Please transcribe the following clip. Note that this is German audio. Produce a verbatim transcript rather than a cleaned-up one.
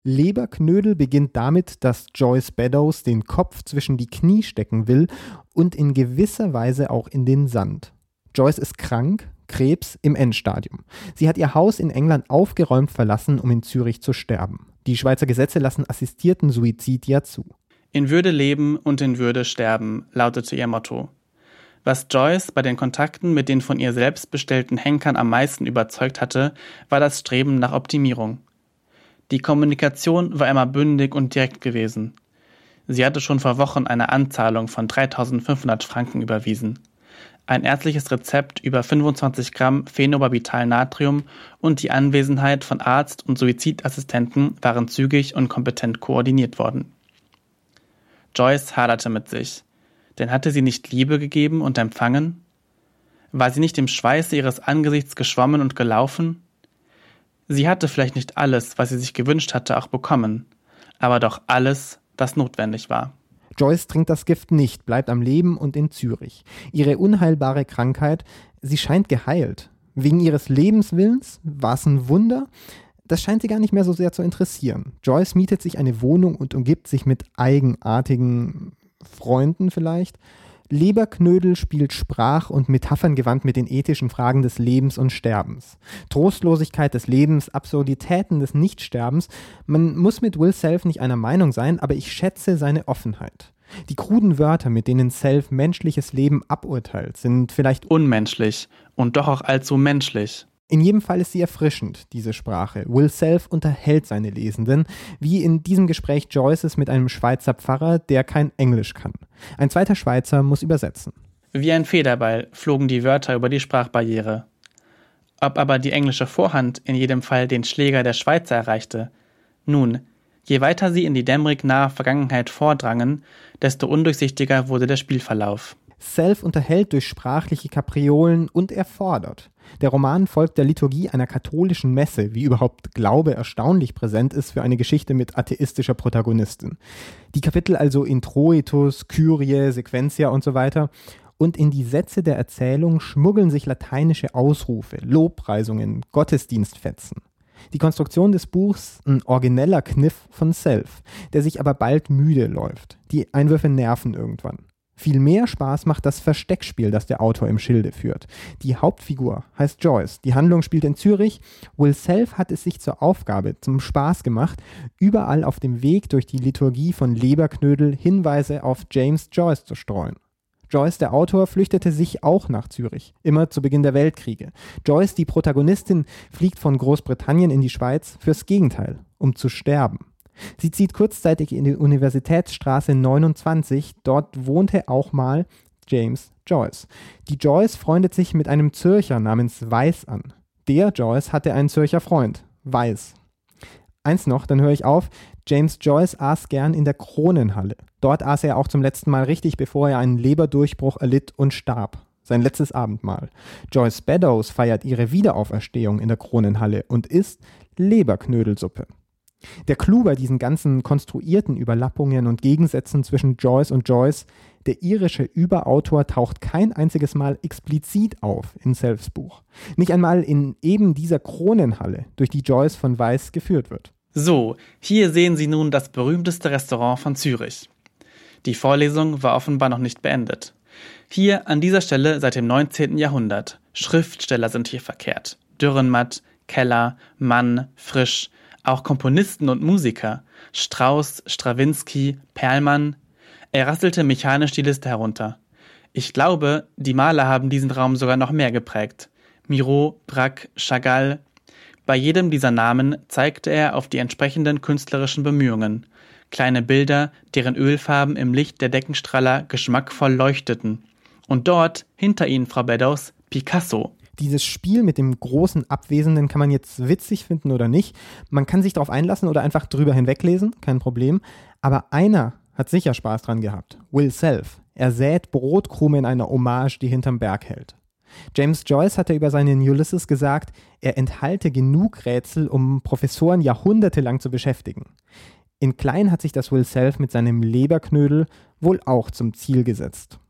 Leberknödel beginnt damit, dass Joyce Beddoes den Kopf zwischen die Knie stecken will und in gewisser Weise auch in den Sand. Joyce ist krank, Krebs im Endstadium. Sie hat ihr Haus in England aufgeräumt verlassen, um in Zürich zu sterben. Die Schweizer Gesetze lassen assistierten Suizid ja zu. In Würde leben und in Würde sterben, lautete ihr Motto. Was Joyce bei den Kontakten mit den von ihr selbst bestellten Henkern am meisten überzeugt hatte, war das Streben nach Optimierung. Die Kommunikation war immer bündig und direkt gewesen. Sie hatte schon vor Wochen eine Anzahlung von dreitausendfünfhundert Franken überwiesen. Ein ärztliches Rezept über fünfundzwanzig Gramm Phenobarbital-Natrium und die Anwesenheit von Arzt und Suizidassistenten waren zügig und kompetent koordiniert worden. Joyce haderte mit sich. Denn hatte sie nicht Liebe gegeben und empfangen? War sie nicht im Schweiße ihres Angesichts geschwommen und gelaufen? Sie hatte vielleicht nicht alles, was sie sich gewünscht hatte, auch bekommen, aber doch alles, was notwendig war. Joyce trinkt das Gift nicht, bleibt am Leben und in Zürich. Ihre unheilbare Krankheit, sie scheint geheilt. Wegen ihres Lebenswillens? War es ein Wunder? Das scheint sie gar nicht mehr so sehr zu interessieren. Joyce mietet sich eine Wohnung und umgibt sich mit eigenartigen Freunden vielleicht. Leberknödel spielt sprach- und metapherngewandt mit den ethischen Fragen des Lebens und Sterbens. Trostlosigkeit des Lebens, Absurditäten des Nichtsterbens. Man muss mit Will Self nicht einer Meinung sein, aber ich schätze seine Offenheit. Die kruden Wörter, mit denen Self menschliches Leben aburteilt, sind vielleicht unmenschlich und doch auch allzu menschlich. In jedem Fall ist sie erfrischend, diese Sprache. Will Self unterhält seine Lesenden, wie in diesem Gespräch Joyces mit einem Schweizer Pfarrer, der kein Englisch kann. Ein zweiter Schweizer muss übersetzen. Wie ein Federball flogen die Wörter über die Sprachbarriere. Ob aber die englische Vorhand in jedem Fall den Schläger der Schweizer erreichte? Nun, je weiter sie in die dämmerig nahe Vergangenheit vordrangen, desto undurchsichtiger wurde der Spielverlauf. Self unterhält durch sprachliche Kapriolen und er fordert. Der Roman folgt der Liturgie einer katholischen Messe, wie überhaupt Glaube erstaunlich präsent ist für eine Geschichte mit atheistischer Protagonistin. Die Kapitel also Introitus, Kyrie, Sequentia und so weiter. Und in die Sätze der Erzählung schmuggeln sich lateinische Ausrufe, Lobpreisungen, Gottesdienstfetzen. Die Konstruktion des Buchs ein origineller Kniff von Self, der sich aber bald müde läuft. Die Einwürfe nerven irgendwann. Viel mehr Spaß macht das Versteckspiel, das der Autor im Schilde führt. Die Hauptfigur heißt Joyce. Die Handlung spielt in Zürich. Will Self hat es sich zur Aufgabe, zum Spaß gemacht, überall auf dem Weg durch die Liturgie von Leberknödel Hinweise auf James Joyce zu streuen. Joyce, der Autor, flüchtete sich auch nach Zürich, immer zu Beginn der Weltkriege. Joyce, die Protagonistin, fliegt von Großbritannien in die Schweiz fürs Gegenteil, um zu sterben. Sie zieht kurzzeitig in die Universitätsstraße neunundzwanzig, dort wohnte auch mal James Joyce. Die Joyce freundet sich mit einem Zürcher namens Weiß an. Der Joyce hatte einen Zürcher Freund, Weiß. Eins noch, dann höre ich auf, James Joyce aß gern in der Kronenhalle. Dort aß er auch zum letzten Mal richtig, bevor er einen Leberdurchbruch erlitt und starb. Sein letztes Abendmahl. Joyce Beddoes feiert ihre Wiederauferstehung in der Kronenhalle und isst Leberknödelsuppe. Der Clou bei diesen ganzen konstruierten Überlappungen und Gegensätzen zwischen Joyce und Joyce, der irische Überautor taucht kein einziges Mal explizit auf in Selfs Buch. Nicht einmal in eben dieser Kronenhalle, durch die Joyce von Weiß geführt wird. So, hier sehen Sie nun das berühmteste Restaurant von Zürich. Die Vorlesung war offenbar noch nicht beendet. Hier an dieser Stelle seit dem neunzehnten Jahrhundert. Schriftsteller sind hier verkehrt. Dürrenmatt, Keller, Mann, Frisch, auch Komponisten und Musiker, Strauss, Strawinski, Perlmann. Er rasselte mechanisch die Liste herunter. Ich glaube, die Maler haben diesen Raum sogar noch mehr geprägt. Miro, Braque, Chagall. Bei jedem dieser Namen zeigte er auf die entsprechenden künstlerischen Bemühungen. Kleine Bilder, deren Ölfarben im Licht der Deckenstrahler geschmackvoll leuchteten. Und dort, hinter ihnen, Frau Beddoes, Picasso. Dieses Spiel mit dem großen Abwesenden kann man jetzt witzig finden oder nicht. Man kann sich darauf einlassen oder einfach drüber hinweglesen, kein Problem. Aber einer hat sicher Spaß dran gehabt. Will Self. Er sät Brotkrume in einer Hommage, die hinterm Berg hält. James Joyce hatte über seinen Ulysses gesagt, er enthalte genug Rätsel, um Professoren jahrhundertelang zu beschäftigen. In klein hat sich das Will Self mit seinem Leberknödel wohl auch zum Ziel gesetzt.